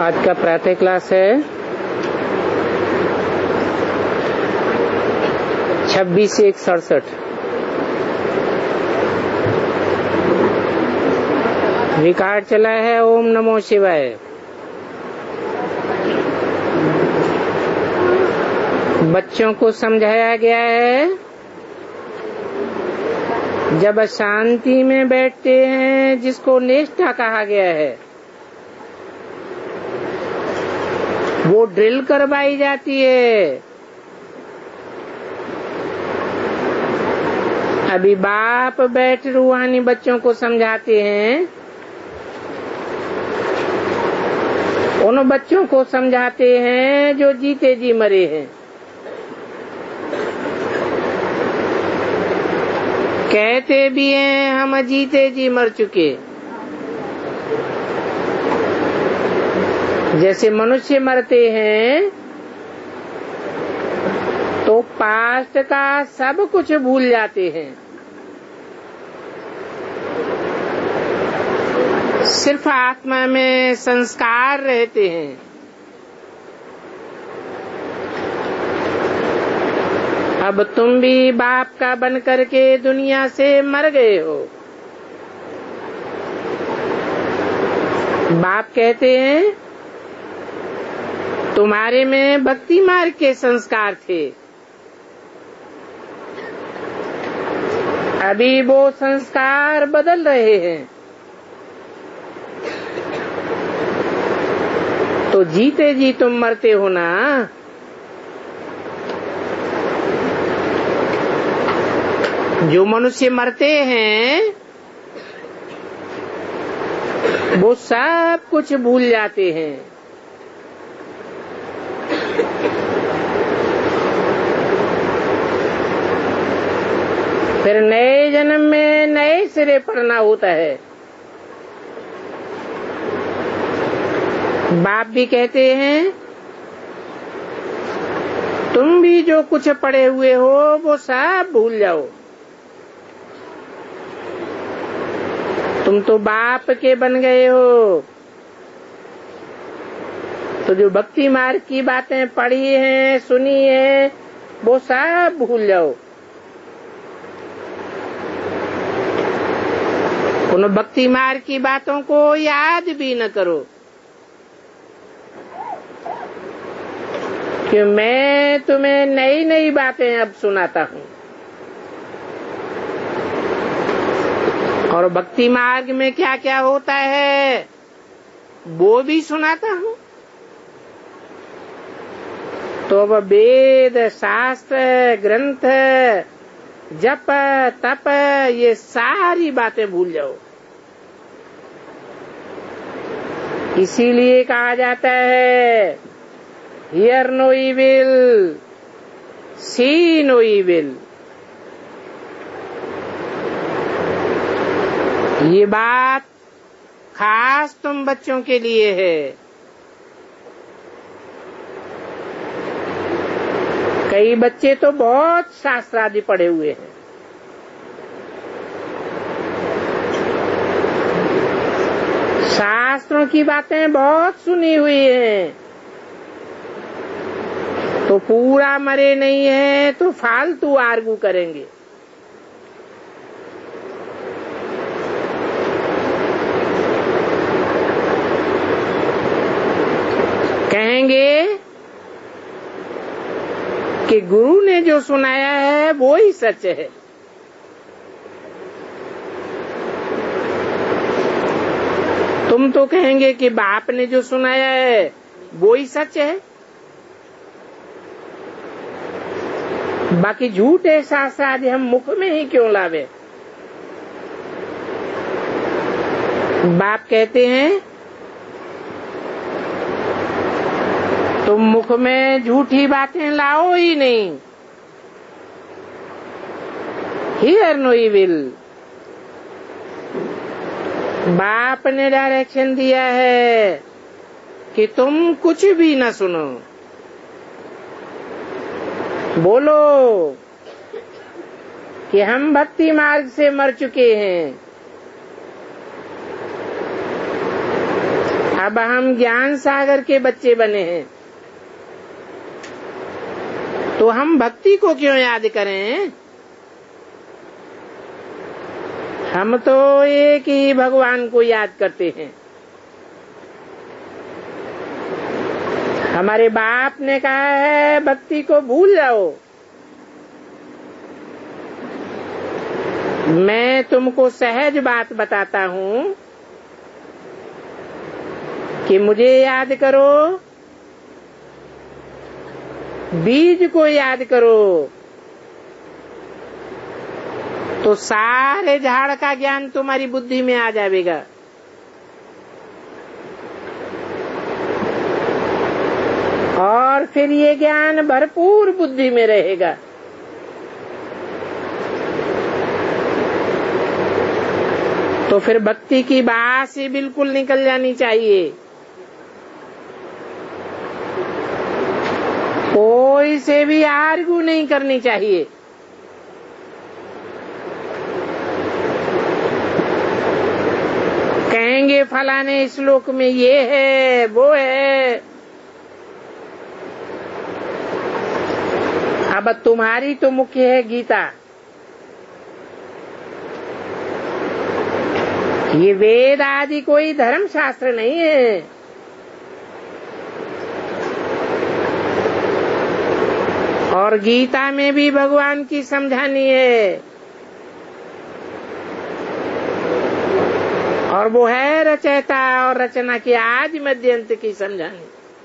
आज का प्रातः क्लास है 26/1/67। रिकॉर्ड चला है। ओम नमो शिवाय। बच्चों को समझाया गया है जब शांति में बैठते हैं, जिसको निष्ठा कहा गया है, वो ड्रिल करवाई जाती है। अभी बाप बैठ रूहानी बच्चों को समझाते हैं, उन बच्चों को समझाते हैं जो जीते जी मरे हैं। कहते भी हैं हम जीते जी मर चुके। जैसे मनुष्य मरते हैं तो पास्ट का सब कुछ भूल जाते हैं, सिर्फ आत्मा में संस्कार रहते हैं। अब तुम भी बाप का बन करके दुनिया से मर गए हो। बाप कहते हैं तुम्हारे में भक्ति मार्ग के संस्कार थे, अभी वो संस्कार बदल रहे हैं। तो जीते जी तुम मरते हो ना। जो मनुष्य मरते हैं वो सब कुछ भूल जाते हैं। फिर नए जन्म में नए सिरे पड़ना होता है। बाप भी कहते हैं तुम भी जो कुछ पढ़े हुए हो वो सब भूल जाओ। तुम तो बाप के बन गए हो, तो जो भक्ति मार्ग की बातें पढ़ी हैं, सुनी हैं, वो सब भूल जाओ। उन भक्ति मार्ग की बातों को याद भी न करो कि मैं तुम्हें नई नई बातें अब सुनाता हूँ, और भक्ति मार्ग में क्या क्या होता है वो भी सुनाता हूँ। तो अब वेद, शास्त्र, ग्रंथ, जप, तप, ये सारी बातें भूल जाओ। इसीलिए कहा जाता है hear no evil, see no evil. ये बात खास तुम बच्चों के लिए है। कई बच्चे तो बहुत शास्त्र आदि पढ़े हुए हैं, शास्त्रों की बातें बहुत सुनी हुई हैं, तो पूरा मरे नहीं है तो फालतू आर्गू करेंगे। कहेंगे कि गुरु ने जो सुनाया है वो ही सच है। तुम तो कहेंगे कि बाप ने जो सुनाया है वो ही सच है। बाकी झूठे शास्त्र आदि हम मुख में ही क्यों लावे। बाप कहते हैं तुम मुख में झूठी बातें लाओ ही नहीं। Hear no evil. बाप ने डायरेक्शन दिया है कि तुम कुछ भी न सुनो, बोलो कि हम भक्ति मार्ग से मर चुके हैं, अब हम ज्ञान सागर के बच्चे बने हैं, तो हम भक्ति को क्यों याद करें? हम तो एक ही भगवान को याद करते हैं। हमारे बाप ने कहा है भक्ति को भूल जाओ। मैं तुमको सहज बात बताता हूँ कि मुझे याद करो, बीज को याद करो, तो सारे झाड़ का ज्ञान तुम्हारी बुद्धि में आ जाएगा। और फिर ये ज्ञान भरपूर बुद्धि में रहेगा। तो फिर भक्ति की बात ही बिल्कुल निकल जानी चाहिए। कोई से भी आर्गू नहीं करनी चाहिए। कहेंगे फलाने श्लोक में ये है वो है, अब तुम्हारी तो मुख्य है गीता। ये वेद आदि कोई धर्म शास्त्र नहीं है। और गीता में भी भगवान की समझानी है, और वो है रचयिता और रचना की आदि मध्यंत की समझानी।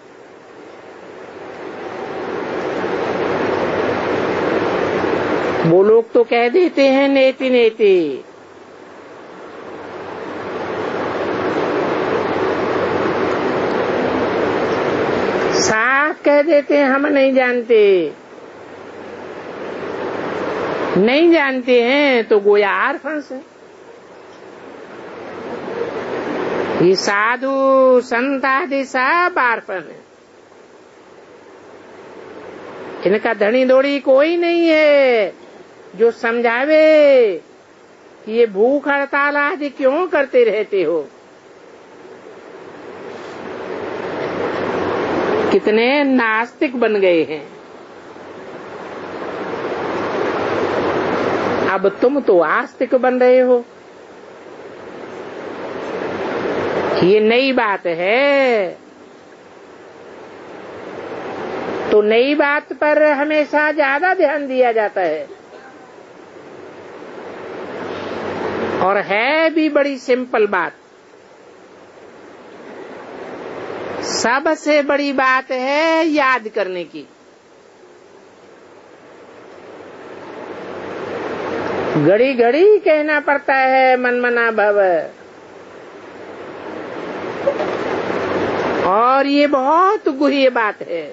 वो लोग तो कह देते हैं नेति नेति, साफ कह देते हैं हम नहीं जानते। नहीं जानते हैं तो गोया आर्फंस है। ये साधु संत आदि सब आर्फन है। इनका धनी दौड़ी कोई नहीं है जो समझावे कि ये भूख हड़ताल आदि क्यों करते रहते हो। कितने नास्तिक बन गए हैं। अब तुम तो आस्तिक बन रहे हो। ये नई बात है, तो नई बात पर हमेशा ज्यादा ध्यान दिया जाता है। और है भी बड़ी सिंपल बात। सबसे बड़ी बात है याद करने की। घड़ी घड़ी कहना पड़ता है मनमना भव। और ये बहुत गुह्य बात है,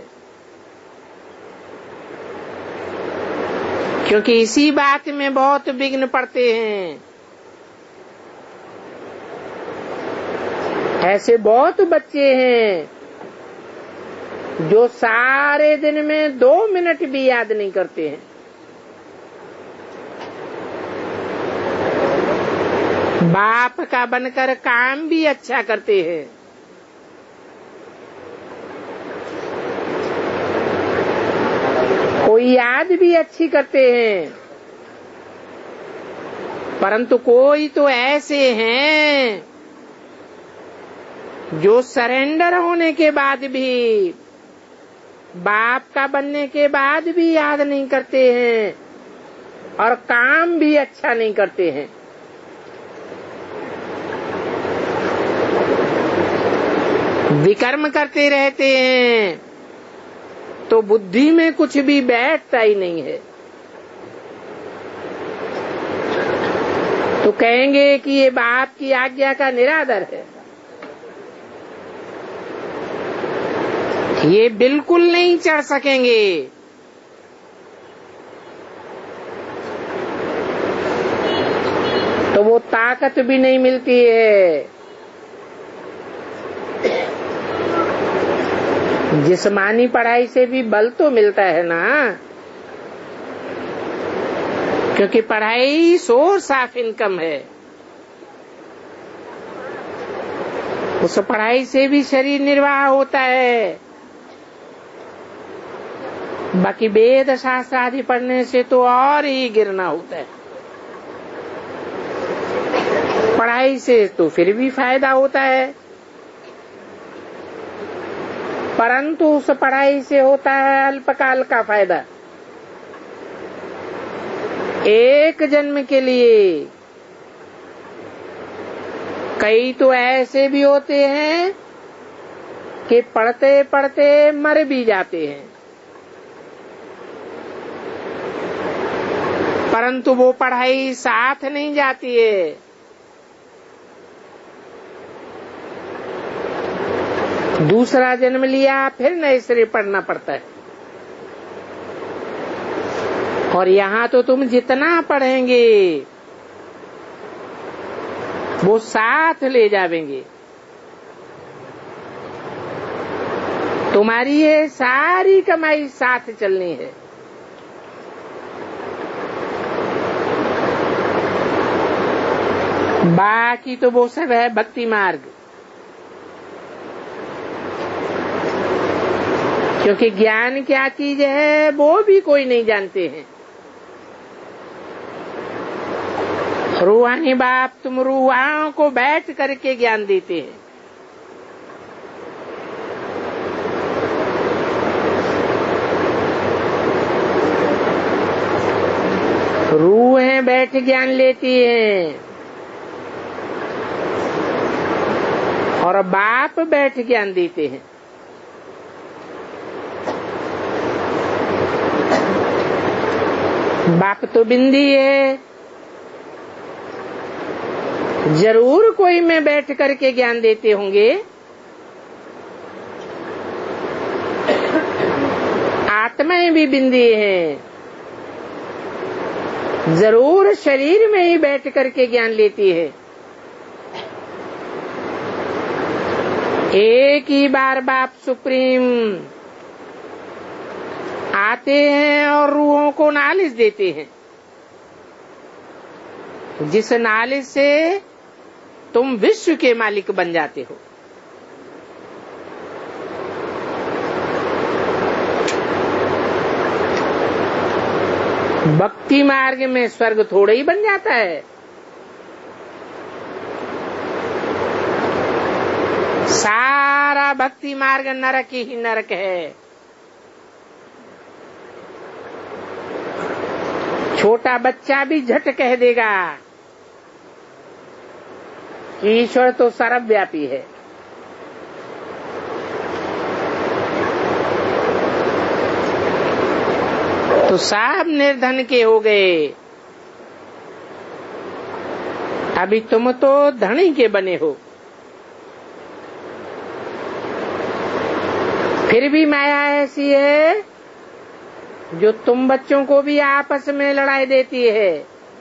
क्योंकि इसी बात में बहुत विघ्न पड़ते हैं। ऐसे बहुत बच्चे हैं जो सारे दिन में 2 मिनट भी याद नहीं करते हैं। बाप का बनकर काम भी अच्छा करते हैं, कोई याद भी अच्छी करते हैं, परंतु कोई तो ऐसे हैं जो सरेंडर होने के बाद भी, बाप का बनने के बाद भी याद नहीं करते हैं और काम भी अच्छा नहीं करते हैं। विकर्म करते रहते हैं, तो बुद्धि में कुछ भी बैठता ही नहीं है। तो कहेंगे कि ये बाप की आज्ञा का निरादर है। ये बिल्कुल नहीं चढ़ सकेंगे। तो वो ताकत भी नहीं मिलती है। जिस्मानी पढ़ाई से भी बल तो मिलता है ना, क्योंकि पढ़ाई सोर्स ऑफ इनकम है। उस पढ़ाई से भी शरीर निर्वाह होता है। बाकी वेद शास्त्र आदि पढ़ने से तो और ही गिरना होता है। पढ़ाई से तो फिर भी फायदा होता है, परंतु उस पढ़ाई से होता है अल्पकाल का फायदा। एक जन्म के लिए। कई तो ऐसे भी होते हैं कि पढ़ते पढ़ते मर भी जाते हैं, परंतु वो पढ़ाई साथ नहीं जाती है। दूसरा जन्म लिया, फिर नए सिरे पढ़ना पड़ता है। और यहाँ तो तुम जितना पढ़ेंगे वो साथ ले जावेंगे। तुम्हारी ये सारी कमाई साथ चलनी है। बाकी तो वो सब है भक्ति मार्ग, क्योंकि ज्ञान क्या चीज है वो भी कोई नहीं जानते हैं। रूहानी बाप तुम रूहाओं को बैठ करके ज्ञान देते हैं। रूहें बैठ ज्ञान लेती हैं और बाप बैठ ज्ञान देते हैं। बाप तो बिंदी है, जरूर कोई में बैठ करके ज्ञान देते होंगे। आत्माएं भी बिंदी हैं, जरूर शरीर में ही बैठ करके ज्ञान लेती है। एक ही बार बाप सुप्रीम आते हैं और रूहों को नॉलेज देते हैं, जिस नॉलेज से तुम विश्व के मालिक बन जाते हो। भक्ति मार्ग में स्वर्ग थोड़ा ही बन जाता है। सारा भक्ति मार्ग नरक ही नरक है। छोटा बच्चा भी झट कह देगा ईश्वर तो सर्वव्यापी है। तो सब निर्धन के हो गए, अभी तुम तो धनी के बने हो। फिर भी माया ऐसी है जो तुम बच्चों को भी आपस में लड़ाई देती है।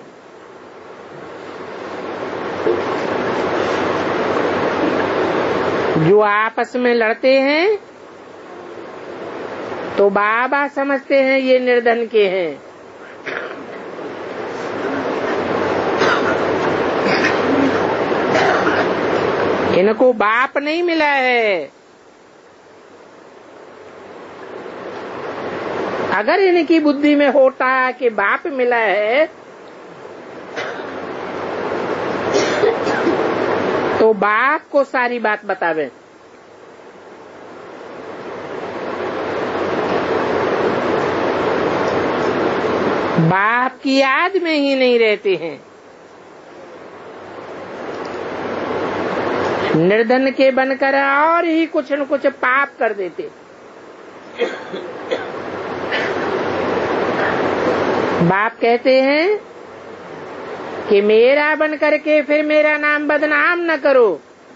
जो आपस में लड़ते हैं तो बाबा समझते हैं ये निर्धन के हैं। इनको बाप नहीं मिला है। अगर इनकी बुद्धि में होता कि बाप मिला है तो बाप को सारी बात बतावे। बाप की याद में ही नहीं रहते हैं। निर्धन के बनकर और ही कुछ न कुछ पाप कर देते। बाप कहते हैं कि मेरा बन करके फिर मेरा नाम बदनाम न करो।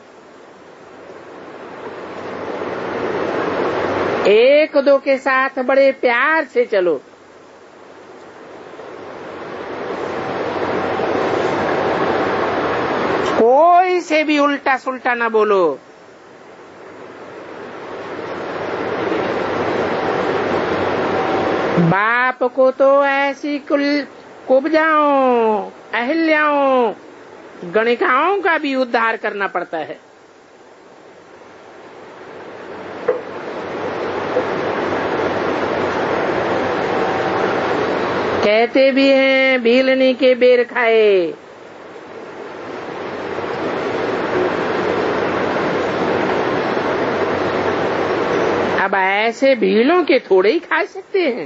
एक दो के साथ बड़े प्यार से चलो। कोई से भी उल्टा सुल्टा न बोलो। बाप को तो ऐसी कुब्जाओं, अहिल्याओं, गणिकाओं का भी उद्धार करना पड़ता है। कहते भी हैं भीलनी के बेर खाए। अब ऐसे भीलों के थोड़े ही खा सकते हैं।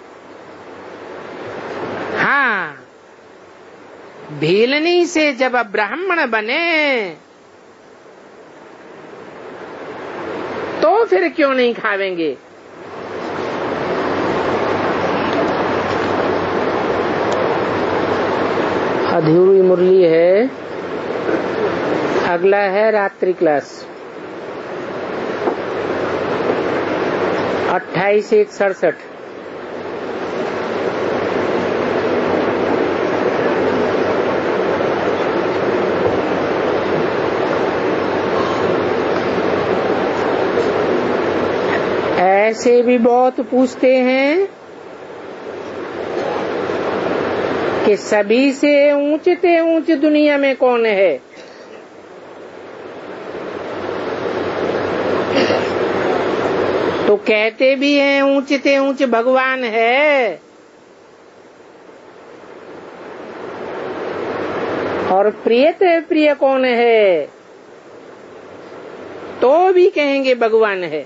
हाँ, भीलनी से जब ब्राह्मण बने तो फिर क्यों नहीं खावेंगे। अधूरी मुरली है, अगला है रात्रि क्लास 28-1-67। ऐसे भी बहुत पूछते हैं कि सभी से ऊंचते ऊंच दुनिया में कौन है। तो कहते भी हैं ऊंचते ऊंच भगवान है, और प्रियते प्रिय कौन है, तो भी कहेंगे भगवान है।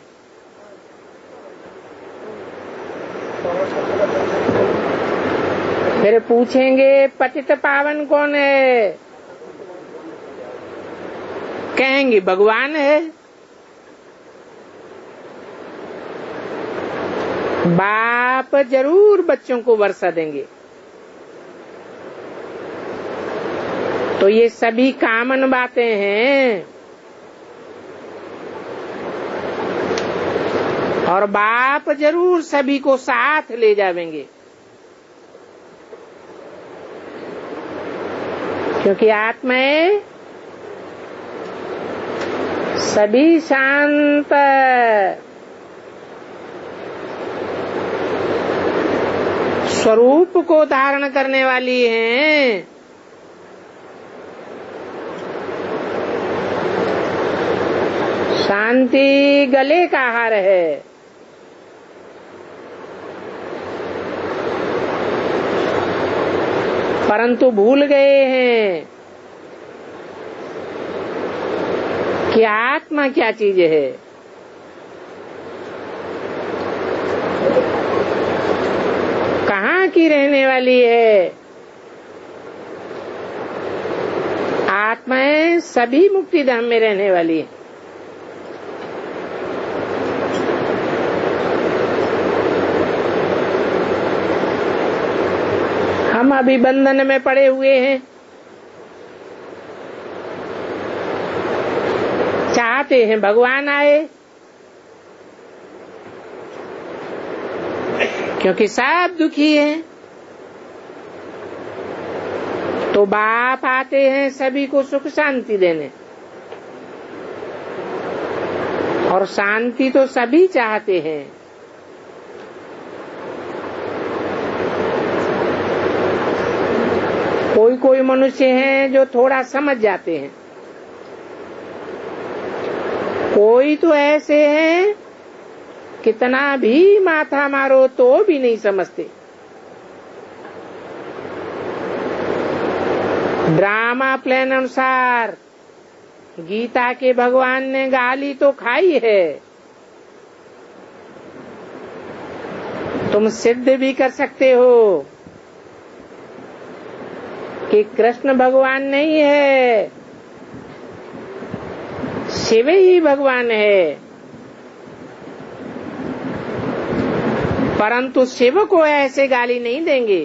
फिर पूछेंगे पतित पावन कौन है, कहेंगे भगवान है। बाप जरूर बच्चों को वर्षा देंगे। तो ये सभी कामन बातें हैं, और बाप जरूर सभी को साथ ले जावेंगे, क्योंकि आत्माएं सभी शांत स्वरूप को धारण करने वाली हैं। शांति गले का हार है। परंतु भूल गए हैं कि आत्मा क्या चीज है। कहाँ की रहने वाली है। आत्माएं सभी मुक्ति धाम में रहने वाली है। हम अभी बंधन में पड़े हुए हैं, चाहते हैं भगवान आए, क्योंकि सब दुखी हैं। तो बाप आते हैं सभी को सुख शांति देने, और शांति तो सभी चाहते हैं। कोई कोई मनुष्य हैं जो थोड़ा समझ जाते हैं, कोई तो ऐसे हैं कितना भी माथा मारो तो भी नहीं समझते। ड्रामा प्लान अनुसार गीता के भगवान ने गाली तो खाई है, तुम सिद्ध भी कर सकते हो कि कृष्ण भगवान नहीं है, शिव ही भगवान है। परंतु शिव को ऐसे गाली नहीं देंगे।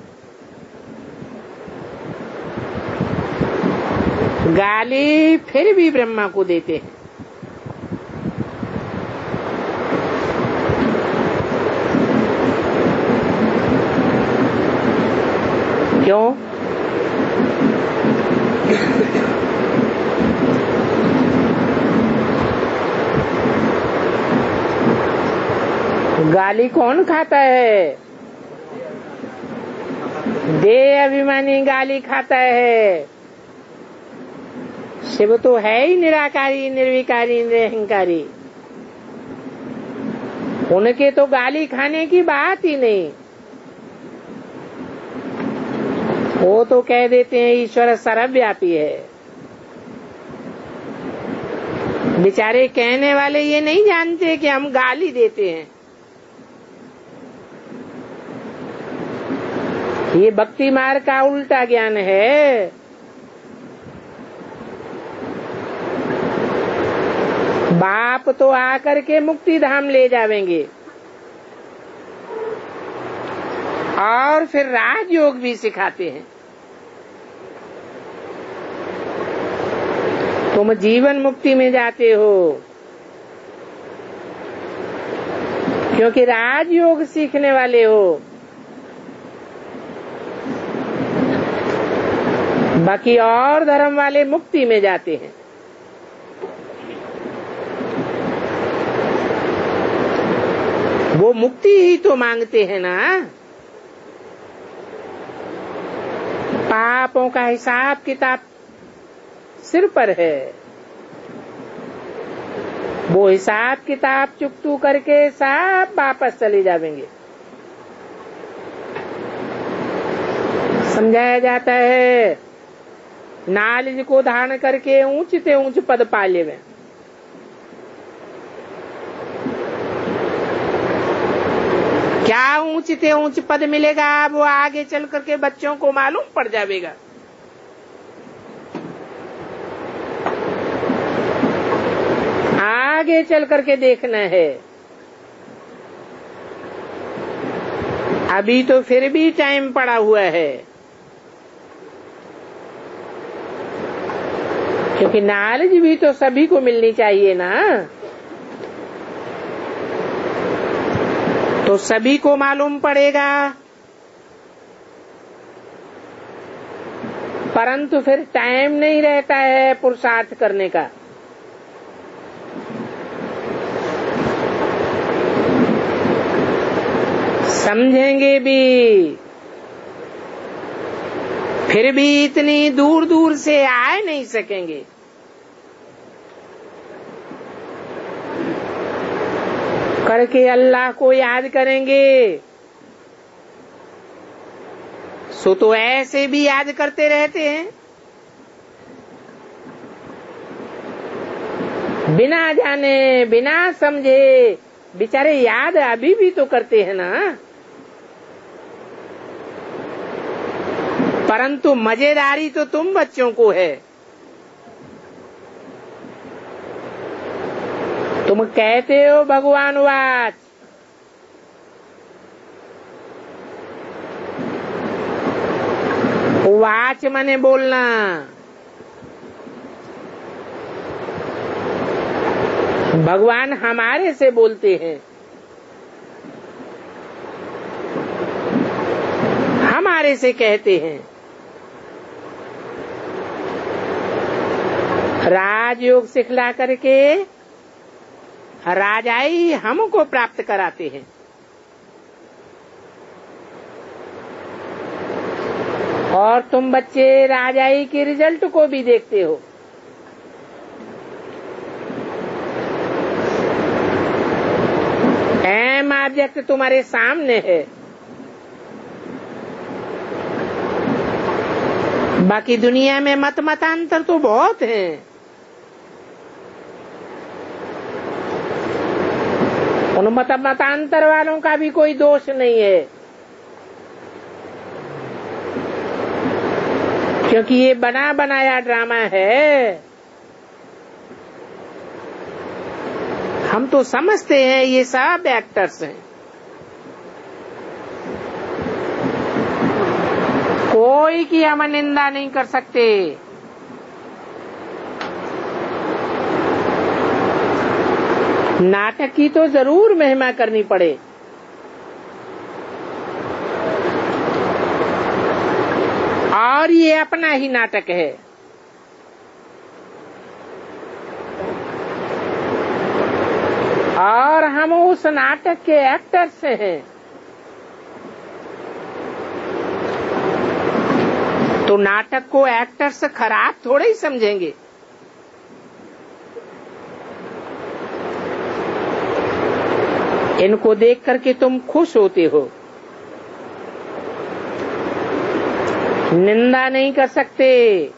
गाली फिर भी ब्रह्मा को देते हैं। क्यों? गाली कौन खाता है? देह अभिमानी गाली खाता है। शिव तो है ही निराकारी, निर्विकारी, निरहंकारी। उनके तो गाली खाने की बात ही नहीं। वो तो कह देते हैं ईश्वर सर्वव्यापी है। बेचारे कहने वाले ये नहीं जानते कि हम गाली देते हैं। ये भक्ति मार्ग का उल्टा ज्ञान है। बाप तो आकर के मुक्ति धाम ले जावेंगे और फिर राजयोग भी सिखाते हैं। तुम जीवन मुक्ति में जाते हो क्योंकि राजयोग सीखने वाले हो। बाकी और धर्म वाले मुक्ति में जाते हैं। वो मुक्ति ही तो मांगते हैं ना। पापों का हिसाब किताब सिर पर है। वो हिसाब किताब चुकतू करके सब वापस चले जाएंगे। समझाया जाता है नॉलेज को धारण करके ऊंच से ऊंच पद पा लेवे। क्या ऊंच से ऊंच पद मिलेगा वो आगे चल करके बच्चों को मालूम पड़ जाएगा। आगे चल करके देखना है। अभी तो फिर भी टाइम पड़ा हुआ है क्योंकि नॉलेज भी तो सभी को मिलनी चाहिए ना। तो सभी को मालूम पड़ेगा परंतु फिर टाइम नहीं रहता है पुरुषार्थ करने का। समझेंगे भी फिर भी इतनी दूर दूर से आए नहीं सकेंगे। करके अल्लाह को याद करेंगे सो तो ऐसे भी याद करते रहते हैं बिना जाने बिना समझे। बेचारे याद अभी भी तो करते हैं ना। परंतु मजेदारी तो तुम बच्चों को है। तुम कहते हो भगवान वाच वाच माने बोलना। भगवान हमारे से बोलते हैं, हमारे से कहते हैं। राजयोग सिखला करके राजाई हमको प्राप्त कराते हैं। और तुम बच्चे राजाई के रिजल्ट को भी देखते हो। एम ऑब्जेक्ट तुम्हारे सामने है। बाकी दुनिया में मतांतर तो बहुत हैं। उन मतांतर वालों का भी कोई दोष नहीं है क्योंकि ये बना बनाया ड्रामा है। हम तो समझते हैं ये सब एक्टर्स हैं। कोई की हम निंदा नहीं कर सकते। नाटक की तो जरूर महिमा करनी पड़े। और ये अपना ही नाटक है। और हम उस नाटक के एक्टर्स हैं। तो नाटक को एक्टर्स खराब थोड़े ही समझेंगे। इनको देख करके तुम खुश होते हो। निंदा नहीं कर सकते।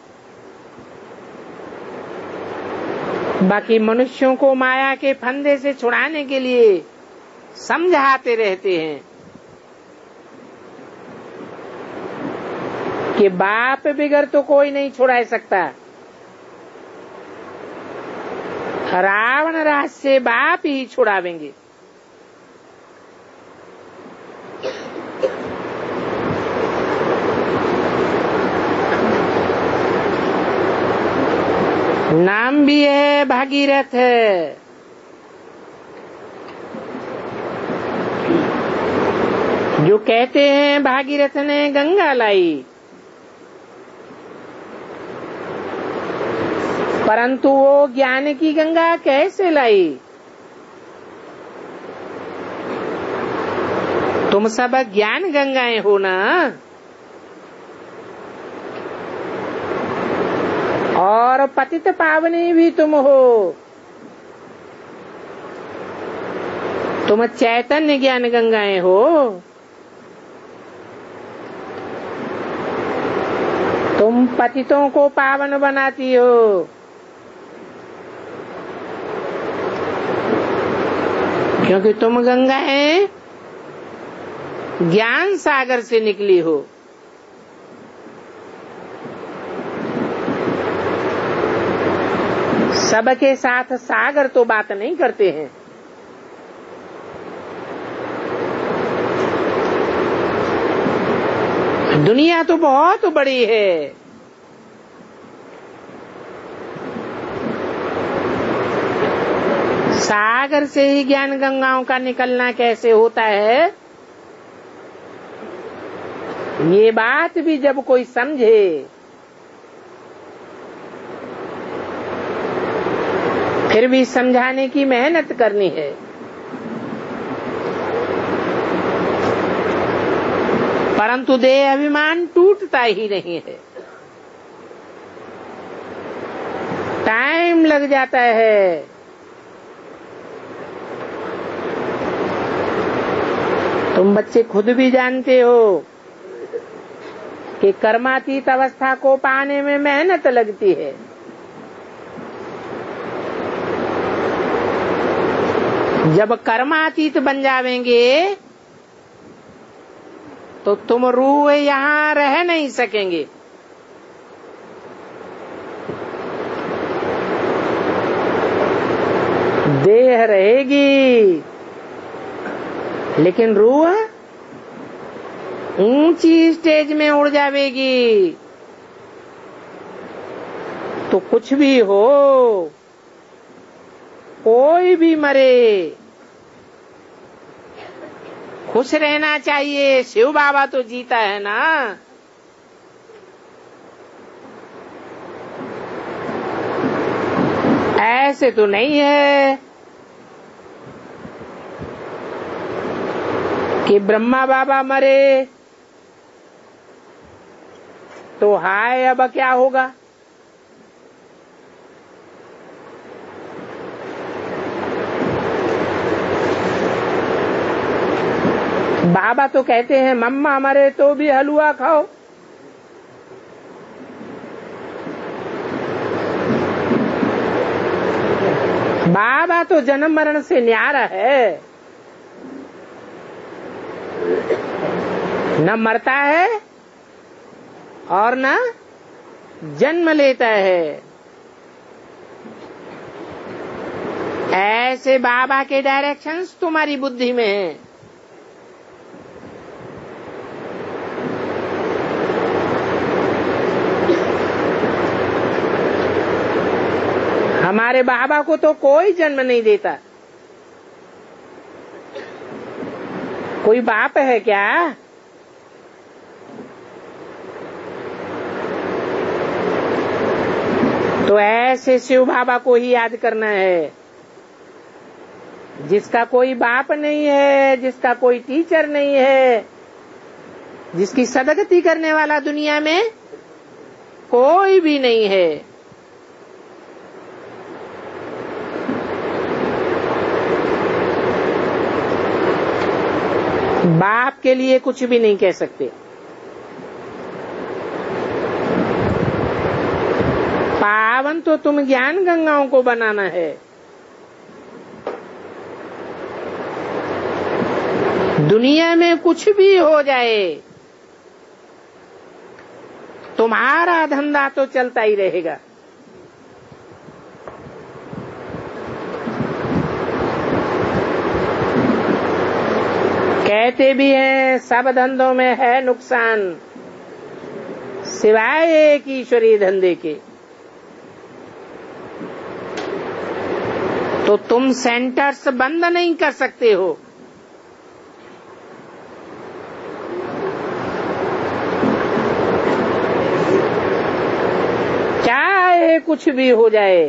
बाकी मनुष्यों को माया के फंदे से छुड़ाने के लिए समझाते रहते हैं कि बाप बिगर तो कोई नहीं छुड़ा सकता। रावण राज से बाप ही छुड़ावेंगे। नाम भी है भागीरथ। जो कहते हैं भागीरथ ने गंगा लाई, परंतु वो ज्ञान की गंगा कैसे लाई? तुम सब ज्ञान गंगाएं हो ना, और पतित पावनी भी तुम हो। तुम चैतन्य ज्ञान गंगाएं हो। तुम पतितों को पावन बनाती हो। क्योंकि तुम गंगाएं ज्ञान सागर से निकली हो। सबके साथ सागर तो बात नहीं करते हैं। दुनिया तो बहुत बड़ी है। सागर से ही ज्ञान गंगाओं का निकलना कैसे होता है, ये बात भी जब कोई समझे फिर भी समझाने की मेहनत करनी है। परंतु देह अभिमान टूटता ही नहीं है, टाइम लग जाता है। तुम बच्चे खुद भी जानते हो कि कर्मातीत अवस्था को पाने में मेहनत लगती है। जब कर्मातीत बन जावेंगे तो तुम रूह यहाँ रह नहीं सकेंगे। देह रहेगी लेकिन रूह ऊंची स्टेज में उड़ जावेगी। तो कुछ भी हो, कोई भी मरे, खुश रहना चाहिए। शिव बाबा तो जीता है ना। ऐसे तो नहीं है कि ब्रह्मा बाबा मरे तो हाय अब क्या होगा। बाबा तो कहते हैं मम्मा मरे तो भी हलवा खाओ। बाबा तो जन्म मरण से न्यारा है, न मरता है और न जन्म लेता है। ऐसे बाबा के डायरेक्शंस तुम्हारी बुद्धि में हैं। हमारे बाबा को तो कोई जन्म नहीं देता। कोई बाप है क्या? तो ऐसे शिव बाबा को ही याद करना है, जिसका कोई बाप नहीं है, जिसका कोई टीचर नहीं है, जिसकी सदगति करने वाला दुनिया में कोई भी नहीं है। बाप के लिए कुछ भी नहीं कह सकते। काम तो तुम ज्ञान गंगाओं को बनाना है। दुनिया में कुछ भी हो जाए, तुम्हारा धंधा तो चलता ही रहेगा। कहते भी हैं सब धंधों में है नुकसान, सिवाय एक ईश्वरीय धंधे के। तो तुम सेंटर्स बंद नहीं कर सकते हो। चाहे कुछ भी हो जाए,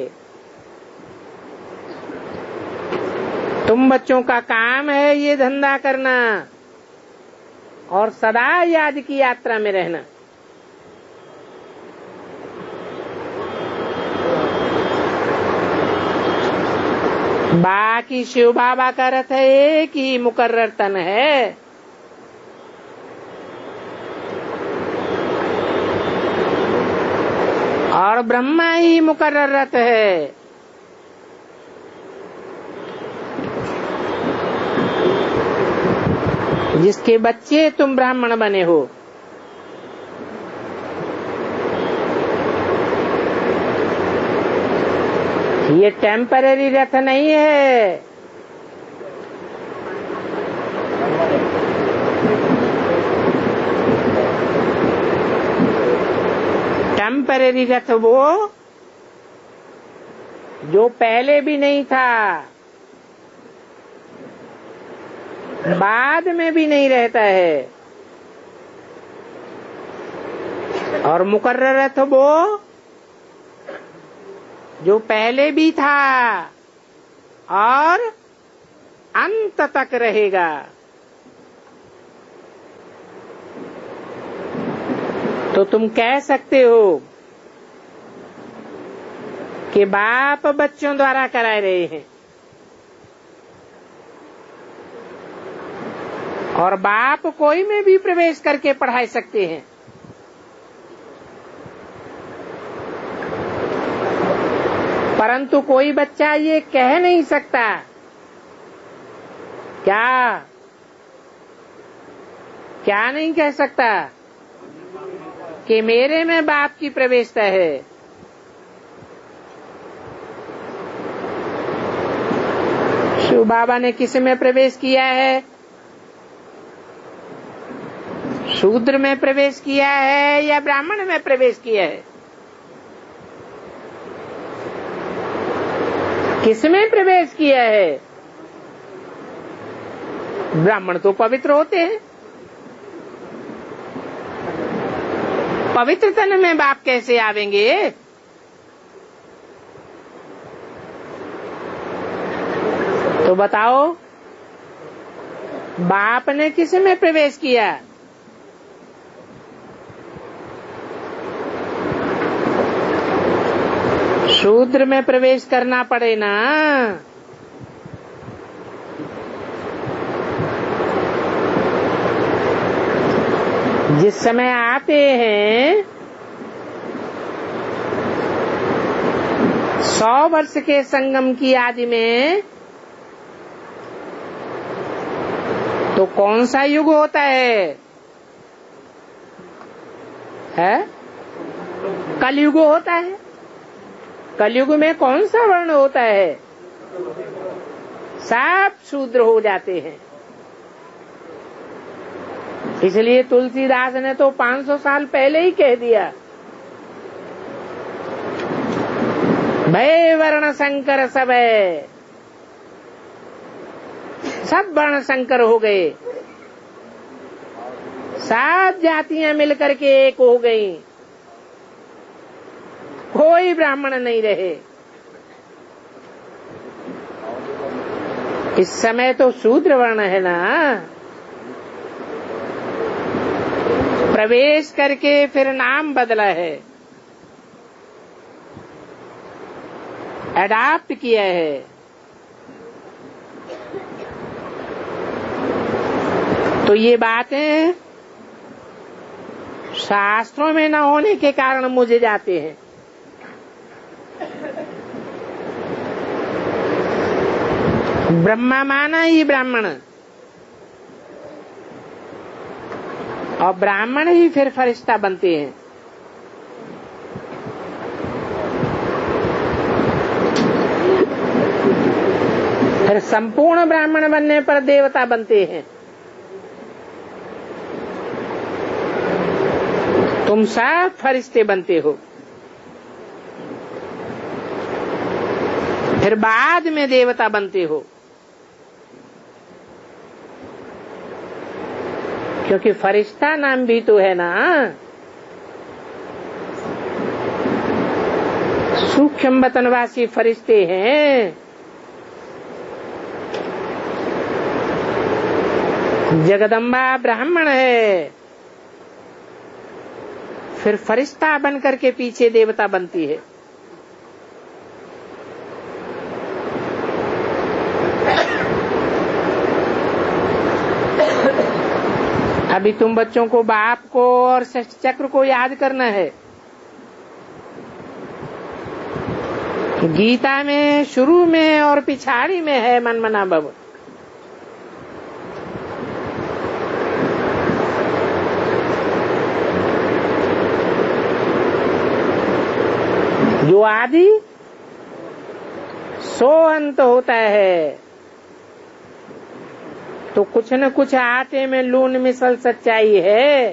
तुम बच्चों का काम है ये धंधा करना और सदा याद की यात्रा में रहना। बाकी शिव बाबा का रथ एक ही मुकर्रर तन है। और ब्रह्मा ही मुकर्रर रथ है। जिसके बच्चे तुम ब्राह्मण बने हो। ये टेम्पररी रथ नहीं है। टेम्पररी रथ वो जो पहले भी नहीं था, बाद में भी नहीं रहता है। और मुकर्रर रथ वो जो पहले भी था और अंत तक रहेगा। तो तुम कह सकते हो कि बाप बच्चों द्वारा कराए रहे हैं और बाप कोई में भी प्रवेश करके पढ़ा सकते हैं। परंतु कोई बच्चा ये कह नहीं सकता क्या नहीं कह सकता कि मेरे में बाप की प्रवेशता है। शिव बाबा ने किस में प्रवेश किया है? शूद्र में प्रवेश किया है या ब्राह्मण में प्रवेश किया है? किसमें प्रवेश किया है? ब्राह्मण तो पवित्र होते हैं। पवित्र तन में बाप कैसे आवेंगे? तो बताओ, बाप ने किस में प्रवेश किया? शूद्र में प्रवेश करना पड़े ना। जिस समय आते हैं 100 वर्ष के संगम की आदि में, तो कौन सा युग होता है? कलयुग होता है। कलयुग में कौन सा वर्ण होता है? सब शूद्र हो जाते हैं। इसलिए तुलसीदास ने तो 500 साल पहले ही कह दिया, भय वर्ण संकर सब है। सब वर्ण संकर हो गए, सब जातियां मिलकर के एक हो गई, कोई ब्राह्मण नहीं रहे। इस समय तो शूद्र वर्ण है ना। प्रवेश करके फिर नाम बदला है, अडॉप्ट किया है। तो ये बातें शास्त्रों में न होने के कारण मुझे जाते हैं। ब्रह्मा माना ही ब्राह्मण, और ब्राह्मण ही फिर फरिश्ता बनते हैं। फिर संपूर्ण ब्राह्मण बनने पर देवता बनते हैं। तुम सब फरिश्ते बनते हो। फिर बाद में देवता बनते हो, क्योंकि फरिश्ता नाम भी तो है ना। सूक्ष्म वतनवासी फरिश्ते हैं। जगदम्बा ब्राह्मण है, फिर फरिश्ता बनकर के पीछे देवता बनती है। अभी तुम बच्चों को बाप को और षष्ठ चक्र को याद करना है। गीता में शुरू में और पिछाड़ी में है मनमना भव। जो आदि सो अंत होता है, तो कुछ न कुछ आटे में लून मिसल सच्चाई है।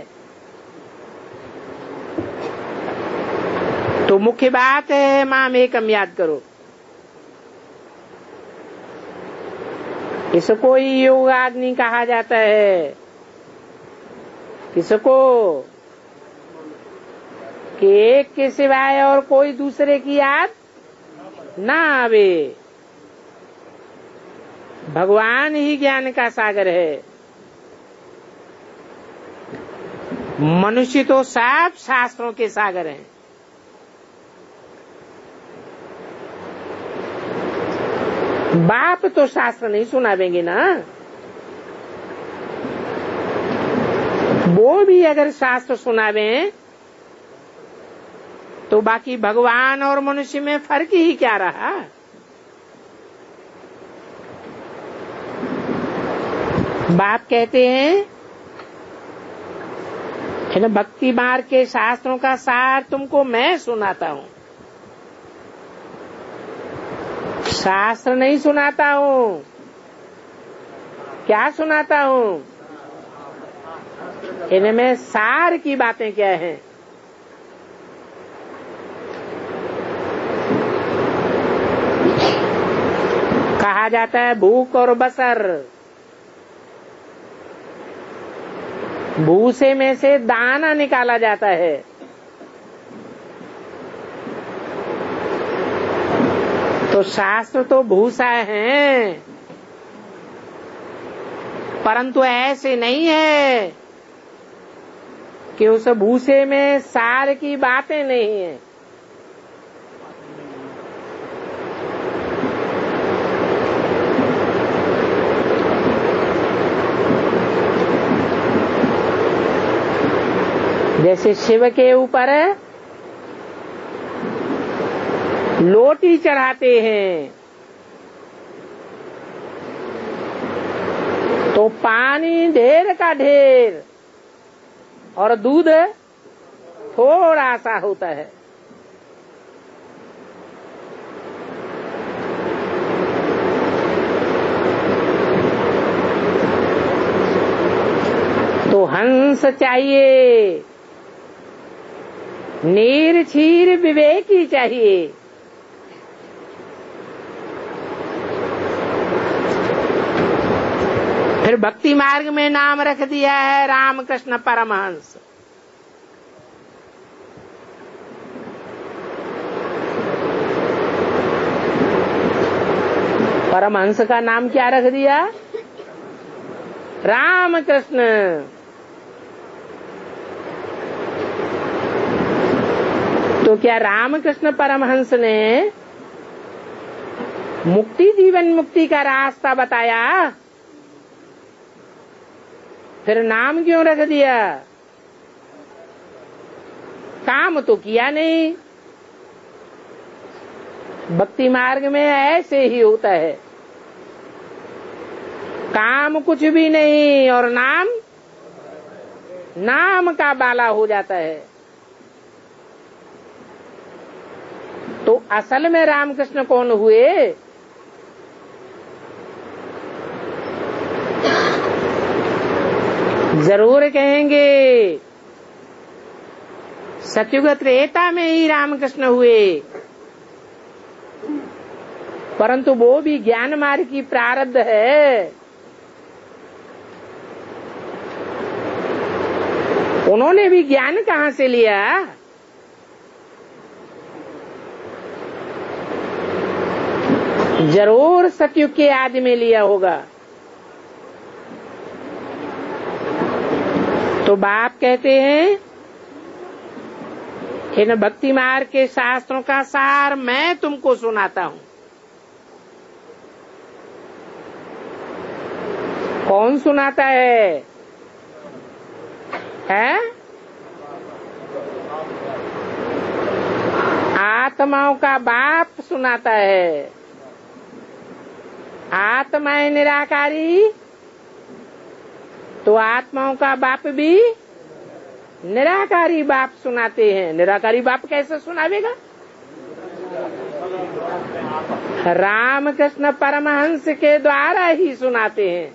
तो मुख्य बात है माम एकम याद करो। इसको ही योगाग्नि कहा जाता है। किसको? कि एक के सिवाय और कोई दूसरे की याद ना आवे। भगवान ही ज्ञान का सागर है। मनुष्य तो सब शास्त्रों के सागर हैं। बाप तो शास्त्र नहीं सुनावेंगे ना। वो भी अगर शास्त्र सुनावें तो बाकी भगवान और मनुष्य में फर्क ही क्या रहा। बाप कहते हैं कि न भक्ति मार्ग के शास्त्रों का सार तुमको मैं सुनाता हूँ, शास्त्र नहीं सुनाता हूँ। क्या सुनाता हूँ? इनमें सार की बातें क्या हैं? कहा जाता है भूख और बसर। भूसे में से दाना निकाला जाता है। तो शास्त्र तो भूसा है, परंतु ऐसे नहीं है कि उस भूसे में सार की बातें नहीं है। जैसे शिव के ऊपर लोटी चढ़ाते हैं तो पानी ढेर का ढेर और दूध थोड़ा सा होता है। तो हंस चाहिए, नीर क्षीर विवेकी चाहिए। फिर भक्ति मार्ग में नाम रख दिया है रामकृष्ण परमहंस। परमहंस का नाम क्या रख दिया? रामकृष्ण। तो क्या रामकृष्ण परमहंस ने मुक्ति जीवन मुक्ति का रास्ता बताया? फिर नाम क्यों रख दिया? काम तो किया नहीं। भक्ति मार्ग में ऐसे ही होता है। काम कुछ भी नहीं और नाम नाम का बाला हो जाता है। तो असल में रामकृष्ण कौन हुए? जरूर कहेंगे सतयुग त्रेता में ही रामकृष्ण हुए, परंतु वो भी ज्ञान मार्ग की प्रारब्ध है। उन्होंने भी ज्ञान कहाँ से लिया? जरूर सतयुग के आदि में लिया होगा। तो बाप कहते हैं इन भक्ति मार्ग के शास्त्रों का सार मैं तुमको सुनाता हूं। कौन सुनाता है? आत्माओं का बाप सुनाता है। आत्माएं निराकारी तो आत्माओं का बाप भी निराकारी बाप सुनाते हैं। निराकारी बाप कैसे सुनावेगा? रामकृष्ण परमहंस के द्वारा ही सुनाते हैं।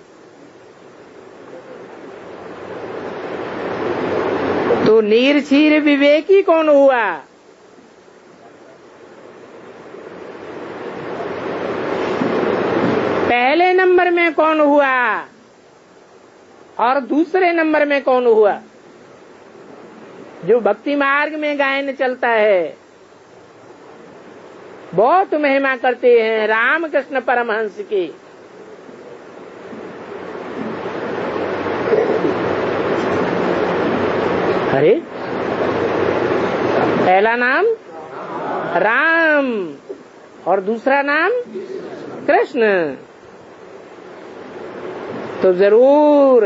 तो नीरछीर विवेकी कौन हुआ? पहले नंबर में कौन हुआ और दूसरे नंबर में कौन हुआ? जो भक्ति मार्ग में गायन चलता है, बहुत महिमा करते हैं रामकृष्ण परमहंस की। अरे पहला नाम राम और दूसरा नाम कृष्ण। तो जरूर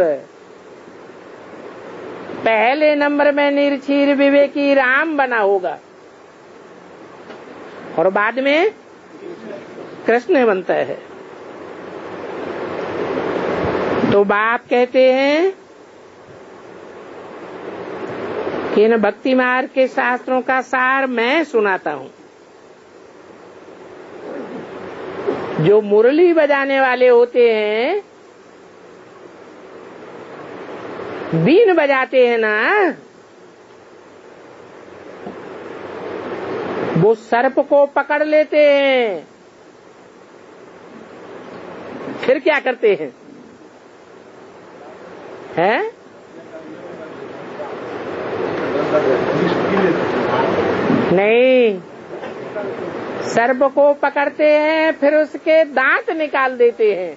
पहले नंबर में निर्छीर विवेकी राम बना होगा और बाद में कृष्ण बनता है। तो बाप कहते हैं कि इन भक्ति मार्ग के शास्त्रों का सार मैं सुनाता हूं। जो मुरली बजाने वाले होते हैं, बीन बजाते हैं ना, वो सर्प को पकड़ लेते हैं, फिर क्या करते हैं? हैं? नहीं, सर्प को पकड़ते हैं फिर उसके दांत निकाल देते हैं।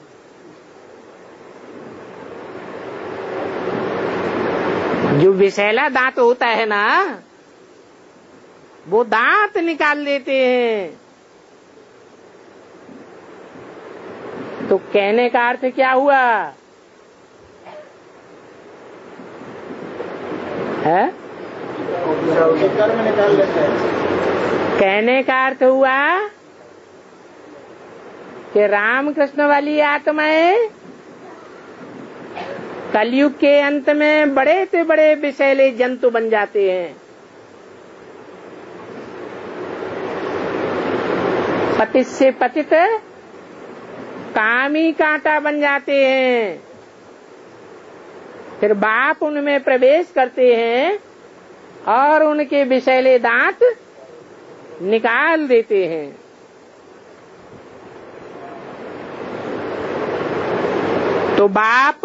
जो विषैला दांत होता है ना, वो दांत निकाल देते हैं। तो कहने का अर्थ क्या हुआ है? कहने का अर्थ हुआ कि रामकृष्ण वाली आत्माएं कलयुग के अंत में बड़े से बड़े विषैले जंतु बन जाते हैं। पतित से पतित कामी कांटा बन जाते हैं। फिर बाप उनमें प्रवेश करते हैं और उनके विषैले दांत निकाल देते हैं। तो बाप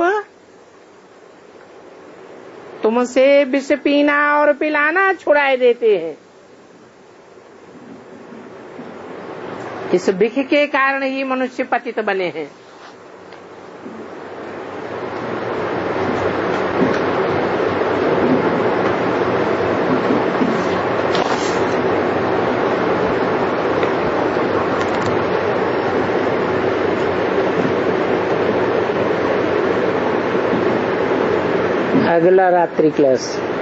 तुमसे विष पीना और पिलाना छुड़ाए देते हैं। इस विष के कारण ही मनुष्य पतित बने हैं। अगला रात्रि क्लास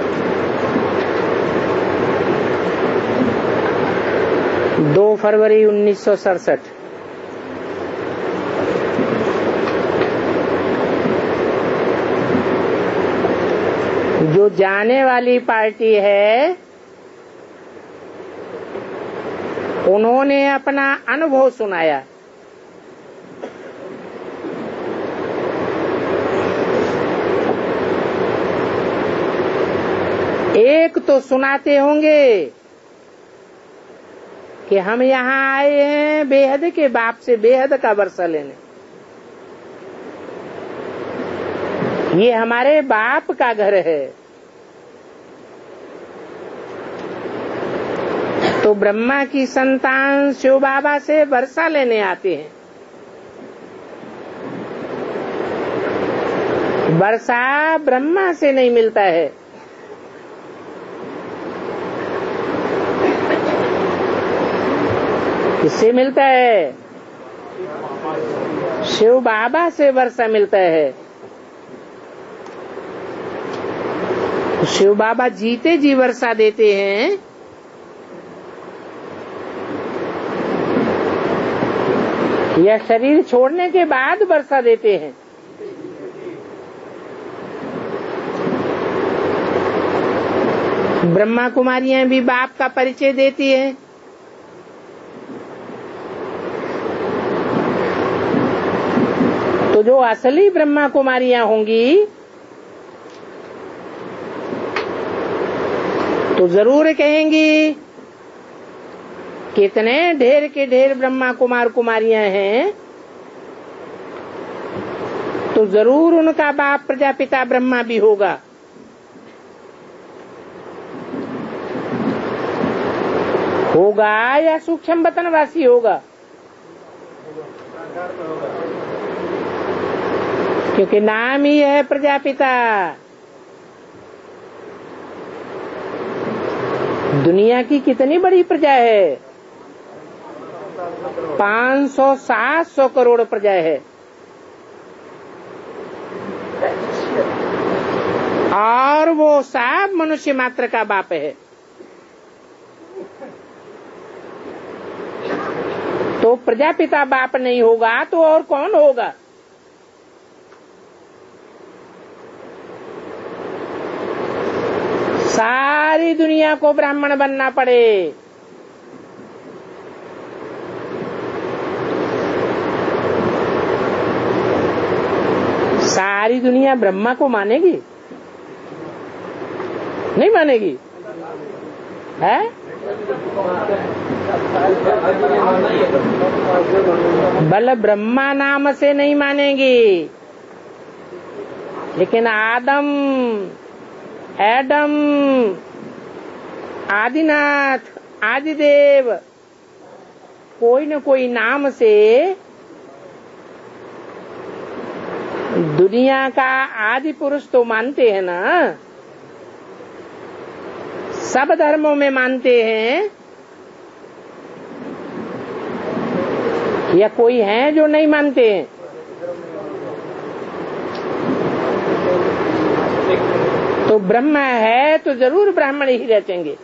2 फरवरी 1967। जो जाने वाली पार्टी है उन्होंने अपना अनुभव सुनाया। एक तो सुनाते होंगे कि हम यहाँ आए हैं बेहद के बाप से बेहद का वर्षा लेने, ये हमारे बाप का घर है। तो ब्रह्मा की संतान शिव बाबा से वर्षा लेने आते हैं। वर्षा ब्रह्मा से नहीं मिलता है, किससे मिलता है? शिव बाबा से वर्षा मिलता है। शिव बाबा जीते जी वर्षा देते हैं। या शरीर छोड़ने के बाद वर्षा देते हैं। ब्रह्मा कुमारियां भी बाप का परिचय देती है। तो जो असली ब्रह्मा कुमारियां होंगी तो जरूर कहेंगी कितने ढेर के ढेर ब्रह्मा कुमार कुमारियां हैं, तो जरूर उनका बाप प्रजापिता ब्रह्मा भी होगा। होगा या सूक्ष्म वतनवासी होगा, क्योंकि नाम ही है प्रजापिता। दुनिया की कितनी बड़ी प्रजा है? 500-700 करोड़ प्रजा है। और वो सब मनुष्य मात्र का बाप है। तो प्रजापिता बाप नहीं होगा तो और कौन होगा? सारी दुनिया को ब्राह्मण बनना पड़े, सारी दुनिया ब्रह्मा को मानेगी? नहीं मानेगी है? बल ब्रह्मा नाम से नहीं मानेगी, लेकिन आदम, एडम, आदिनाथ, आदिदेव, कोई न कोई नाम से दुनिया का आदि पुरुष तो मानते हैं ना। सब धर्मों में मानते हैं, या कोई है जो नहीं मानते हैं? तो ब्रह्मा है तो जरूर ब्राह्मण ही रचेंगे।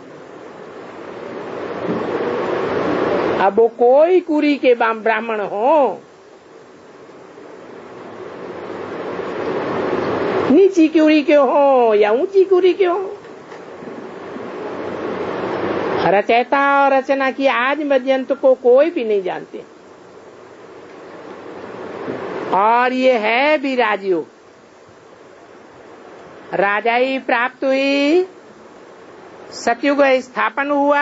अब वो कोई कुरी के ब्राह्मण हो, नीची कुरी के हो या ऊंची कुरी के हो, रचयिता और रचना की आज पर्यंत को कोई भी नहीं जानते। और ये है भी राजयोग। राजाई प्राप्त हुई, सतयुग स्थापन हुआ,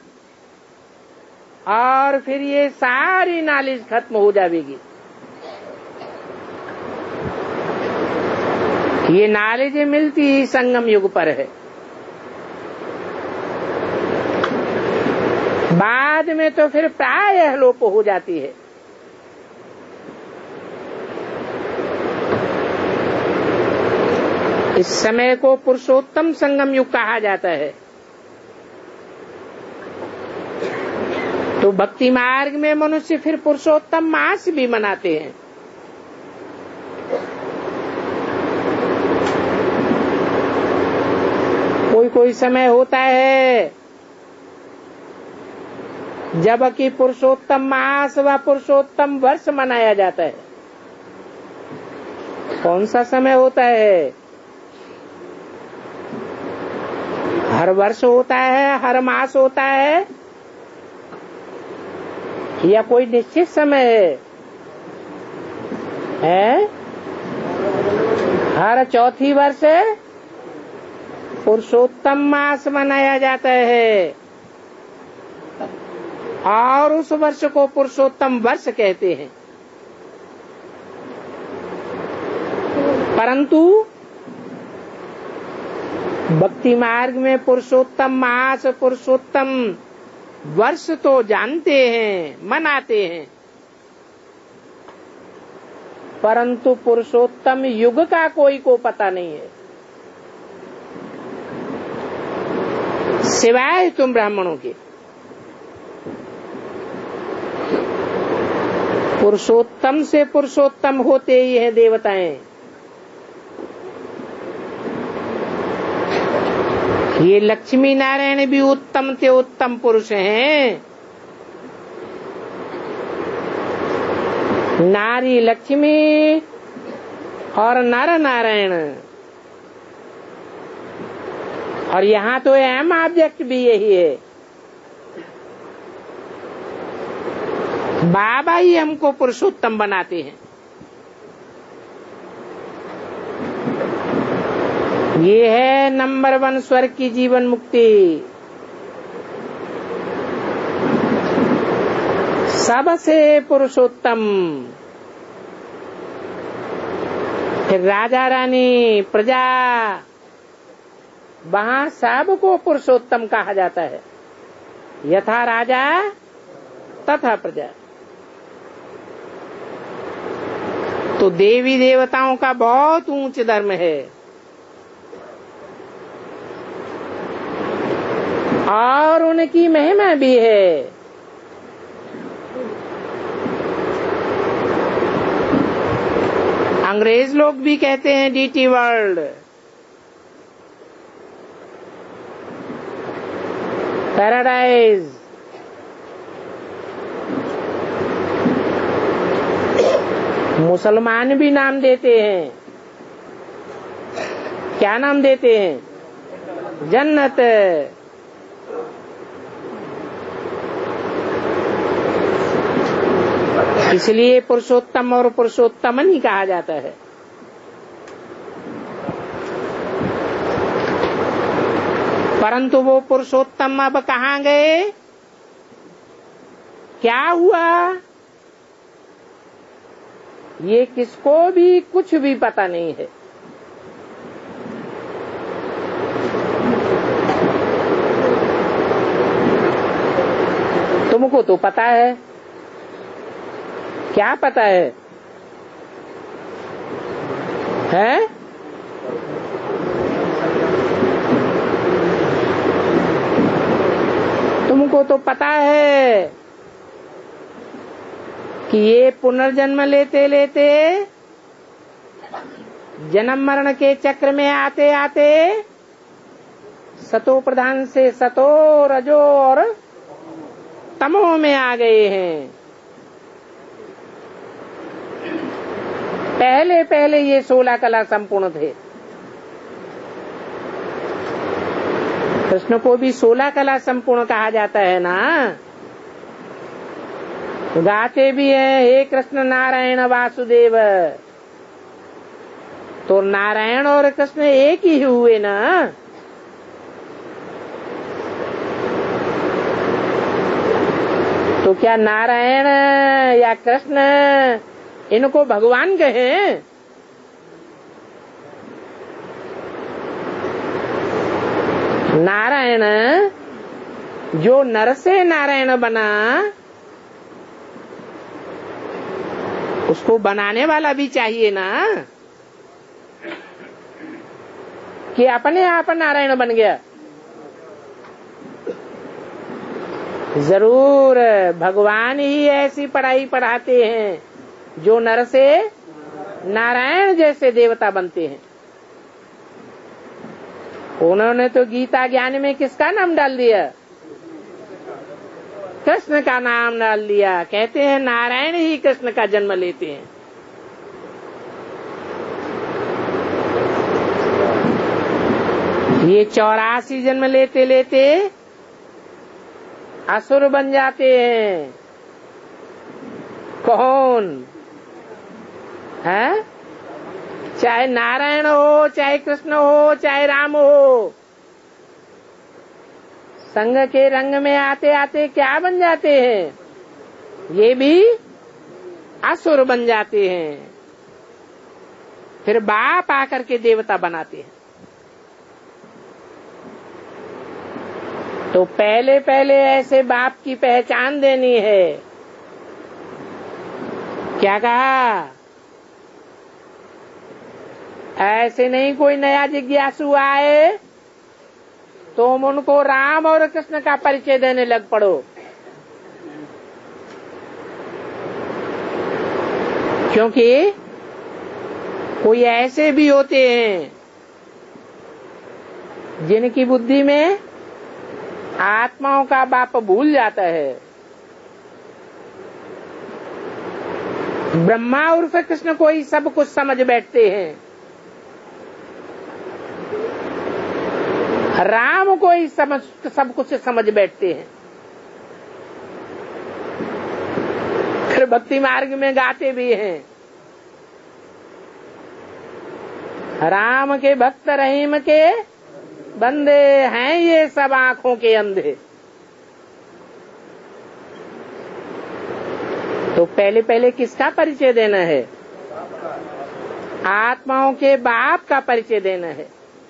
और फिर ये सारी नॉलेज खत्म हो जाएगी। ये नॉलेज मिलती ही संगम युग पर है। बाद में तो फिर प्रायः लोप हो जाती है। इस समय को पुरुषोत्तम संगम युग कहा जाता है। तो भक्ति मार्ग में मनुष्य फिर पुरुषोत्तम मास भी मनाते हैं। कोई कोई समय होता है जबकि पुरुषोत्तम मास व पुरुषोत्तम वर्ष मनाया जाता है। कौन सा समय होता है? हर वर्ष होता है, हर मास होता है, या कोई निश्चित समय है? हर चौथी वर्ष पुरुषोत्तम मास मनाया जाता है और उस वर्ष को पुरुषोत्तम वर्ष कहते हैं। परंतु भक्ति मार्ग में पुरुषोत्तम मास, पुरुषोत्तम वर्ष तो जानते हैं, मनाते हैं, परंतु पुरुषोत्तम युग का कोई को पता नहीं है, सिवाय तुम ब्राह्मणों के। पुरुषोत्तम से पुरुषोत्तम होते ही हैं देवताएं। ये लक्ष्मी नारायण भी उत्तम से उत्तम पुरुष हैं। नारी लक्ष्मी और नर नारायण, और यहाँ तो अहम ऑब्जेक्ट भी यही है। बाबा ही हमको पुरुषोत्तम बनाते हैं। ये है नंबर 1 स्वर्ग की जीवन मुक्ति। सबसे पुरुषोत्तम। फिर राजा रानी प्रजा, वहाँ सबको पुरुषोत्तम कहा जाता है। यथा राजा तथा प्रजा। तो देवी देवताओं का बहुत ऊंच धर्म है और उनकी महिमा भी है। अंग्रेज लोग भी कहते हैं डीटी वर्ल्ड, पैराडाइज। मुसलमान भी नाम देते हैं। क्या नाम देते हैं? जन्नत। इसलिए पुरुषोत्तम और पुरुषोत्तमन ही कहा जाता है। परंतु वो पुरुषोत्तम अब कहाँ गए? क्या हुआ? ये किसको भी कुछ भी पता नहीं है। तुमको तो पता है। क्या पता है? हैं? तुमको तो पता है कि ये पुनर्जन्म लेते लेते, जन्म मरण के चक्र में आते आते सतो प्रधान से सतो, रजो और तमो में आ गए हैं। पहले पहले ये 16 कला संपूर्ण थे। कृष्ण को भी 16 कला संपूर्ण कहा जाता है ना। गाते भी है हे कृष्ण नारायण वासुदेव। तो नारायण और कृष्ण एक ही हुए ना। तो क्या नारायण या कृष्ण इनको भगवान कहें? नारायण जो नर से नारायण बना, उसको बनाने वाला भी चाहिए ना, कि अपने आप नारायण बन गया। जरूर भगवान ही ऐसी पढ़ाई पढ़ाते हैं जो नर से नारायण जैसे देवता बनते हैं। उन्होंने तो गीता ज्ञान में किसका नाम डाल दिया? कृष्ण का नाम डाल दिया। कहते हैं नारायण ही कृष्ण का जन्म लेते हैं। ये 84 जन्म लेते लेते असुर बन जाते हैं। कौन है? चाहे नारायण हो, चाहे कृष्ण हो, चाहे राम हो, संग के रंग में आते आते क्या बन जाते हैं? ये भी असुर बन जाते हैं। फिर बाप आकर के देवता बनाते हैं। तो पहले पहले ऐसे बाप की पहचान देनी है। क्या कहा? ऐसे नहीं कोई नया जिज्ञासु आए तुम उनको राम और कृष्ण का परिचय देने लग पड़ो। क्योंकि कोई ऐसे भी होते हैं जिनकी बुद्धि में आत्माओं का बाप भूल जाता है। ब्रह्मा उर्फ कृष्ण को ही सब कुछ समझ बैठते हैं, राम को ही सब कुछ समझ बैठते हैं। फिर भक्ति मार्ग में गाते भी हैं, राम के भक्त रहीम के बंदे हैं ये सब आंखों के अंधे। तो पहले पहले किसका परिचय देना है? आत्माओं के बाप का परिचय देना है।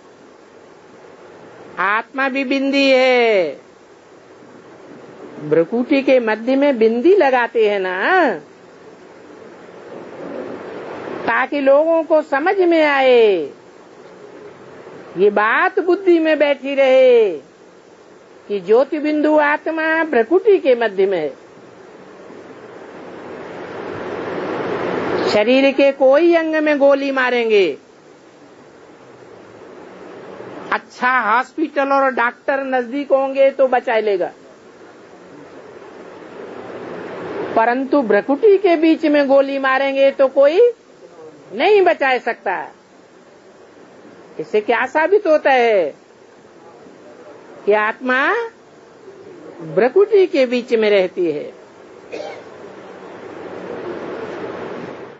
आत्मा भी बिंदी है। भ्रुकुटी के मध्य में बिंदी लगाते हैं ना, ताकि लोगों को समझ में आए, ये बात बुद्धि में बैठी रहे कि ज्योति बिंदु आत्मा भ्रुकुटी के मध्य में है। शरीर के कोई अंग में गोली मारेंगे, अच्छा हॉस्पिटल और डॉक्टर नजदीक होंगे तो बचा लेगा, परंतु भ्रुकुटी के बीच में गोली मारेंगे तो कोई नहीं बचा सकता। इससे क्या साबित होता है कि आत्मा भ्रुकुटी के बीच में रहती है।